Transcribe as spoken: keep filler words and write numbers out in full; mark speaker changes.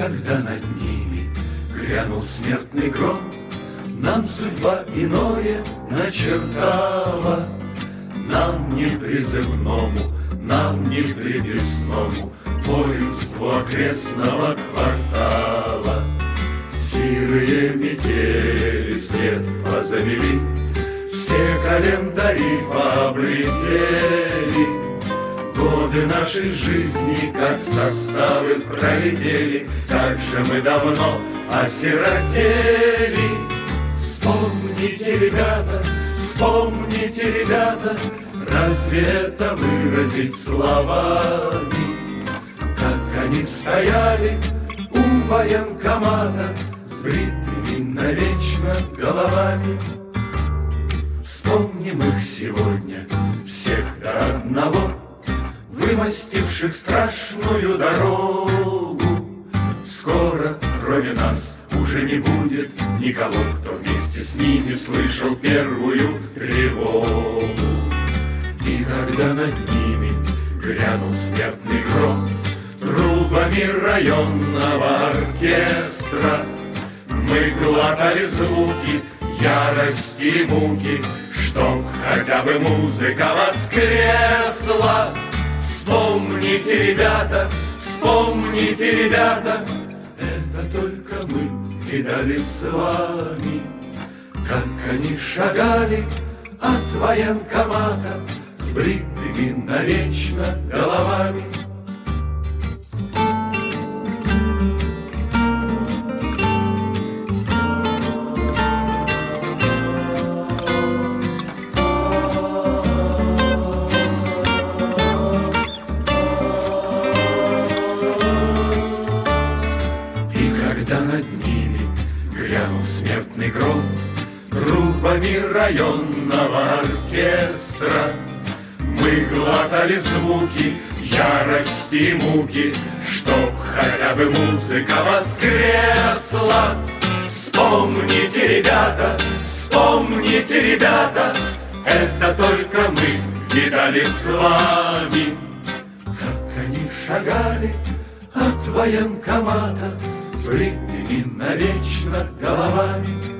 Speaker 1: когда над ними грянул смертный гром, нам судьба иное начертала. Нам не призывному, нам не приписному воинству окрестного квартала. Сирые метели след позавели, все календари пооблетели. Годы нашей жизни, как составы, пролетели, как же мы давно осиротели. Вспомните, ребята, вспомните, ребята, разве это выразить словами? Как они стояли у военкомата с бритыми навечно головами. Вспомним их сегодня, всех до одного, вымостивших страшную дорогу. Скоро, кроме нас, уже не будет никого, кто вместе с ними слышал первую тревогу. И когда над ними грянул смертный гром трубами районного оркестра, мы глотали звуки ярости и муки, чтоб хотя бы музыка воскресла. Вспомните, ребята, вспомните, ребята, это только мы видали с вами, как они шагали от военкомата с бритыми навечно головами. Когда над ними грянул смертный гром трубами районного оркестра, мы глотали звуки ярости и муки, чтоб хотя бы музыка воскресла. Вспомните, ребята, вспомните, ребята, это только мы видали с вами, как они шагали от военкомата с бритыми навечно головами.